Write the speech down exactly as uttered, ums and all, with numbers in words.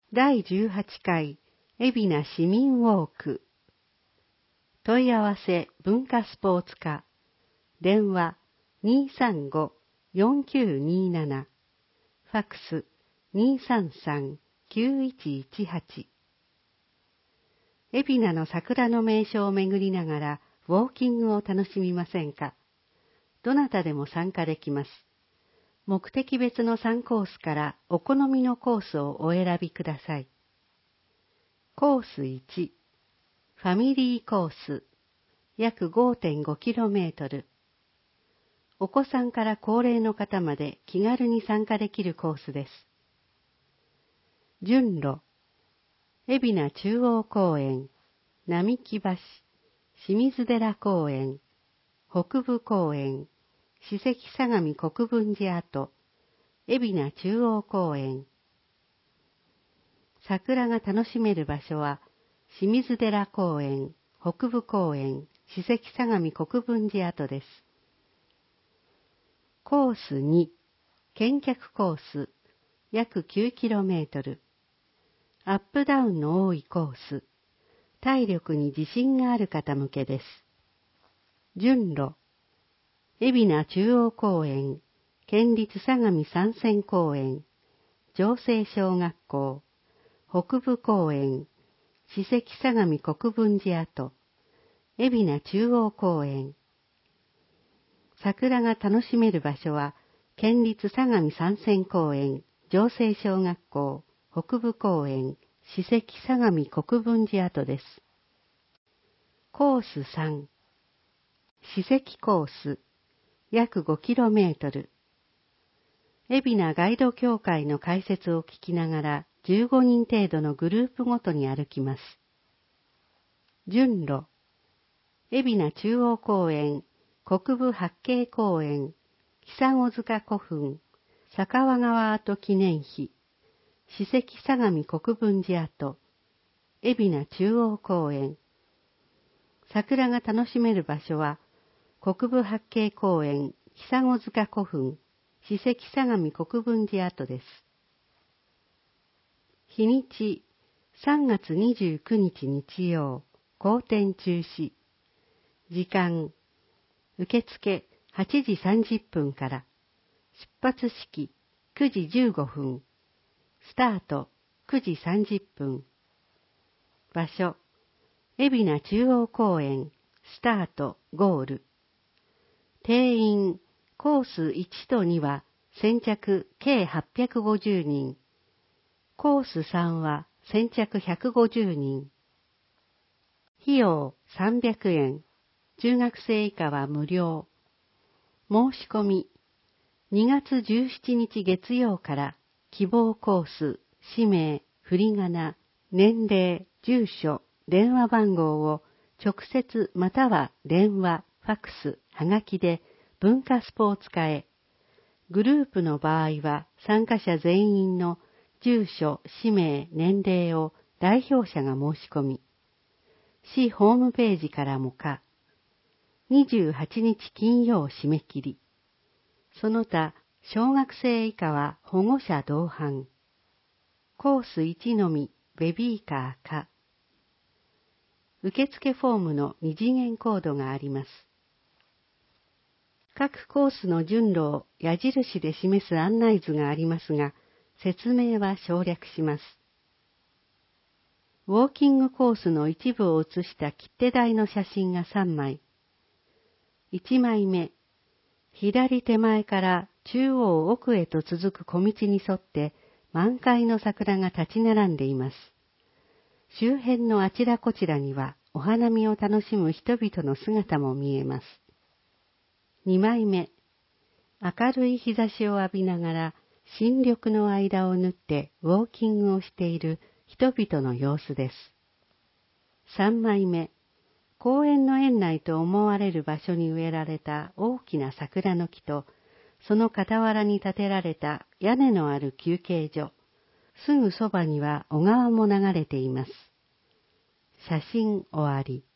だいじゅうはちかい海老名市民ウォーク。問い合わせ文化スポーツ課。電話 にーさんご よんきゅうにーなな。ファックス にーさんさん きゅういちいちはち。海老名の桜の名所を巡りながらウォーキングを楽しみませんか。どなたでも参加できます。目的別のさんコースからお好みのコースをお選びください。コースいち、ファミリーコース、約 ごてんごキロメートル。お子さんから高齢の方まで気軽に参加できるコースです。順路、海老名中央公園、並木橋、清水寺公園、北部公園、史跡相模国分寺跡、海老名中央公園。桜が楽しめる場所は、清水寺公園、北部公園、史跡相模国分寺跡です。コースに、見客コース、約 きゅうキロメートル。アップダウンの多いコース、体力に自信がある方向けです。順路、海老名中央公園、県立相模山線公園、城西小学校、北部公園、史跡相模国分寺跡、海老名中央公園。桜が楽しめる場所は、県立相模山線公園、城西小学校、北部公園、史跡相模国分寺跡です。コースさん、史跡コース、約 ごキロメートル。海老名ガイド協会の解説を聞きながらじゅうごにん程度のグループごとに歩きます。順路、海老名中央公園、国分八景公園、久子塚古墳、坂和川跡記念碑、史跡相模国分寺跡、海老名中央公園。桜が楽しめる場所は、国分八景公園、久子塚古墳、史跡相模国分寺跡です。日にち、さんがつにじゅうくにち日曜、好天中止。時間、受付はちじさんじゅっぷんから、出発式くじじゅうごふん、スタートくじさんじゅっぷん。場所、海老名中央公園、スタート、ゴール。定員、コースいちとには先着計はっぴゃくごじゅうにん。コースさんは先着ひゃくごじゅうにん。費用さんびゃくえん。中学生以下は無料。申し込み、にがつじゅうしちにち月曜から希望コース、氏名、振り仮名、年齢、住所、電話番号を直接または電話、ファックス、はがきで文化スポーツ課へ。グループの場合は参加者全員の住所、氏名、年齢を代表者が申し込み、市ホームページからもか、にじゅうはちにち金曜締め切り。その他、小学生以下は保護者同伴。コースいちのみ、ベビーカーか。受付フォームの二次元コードがあります。各コースの順路を矢印で示す案内図がありますが、説明は省略します。ウォーキングコースの一部を写した切手台の写真がさんまい。いちまいめ、左手前から中央奥へと続く小道に沿って満開の桜が立ち並んでいます。周辺のあちらこちらにはお花見を楽しむ人々の姿も見えます。にまいめ、明るい日差しを浴びながら新緑の間を縫ってウォーキングをしている人々の様子です。さんまいめ、公園の園内と思われる場所に植えられた大きな桜の木と、その傍らに建てられた屋根のある休憩所、すぐそばには小川も流れています。写真終わり。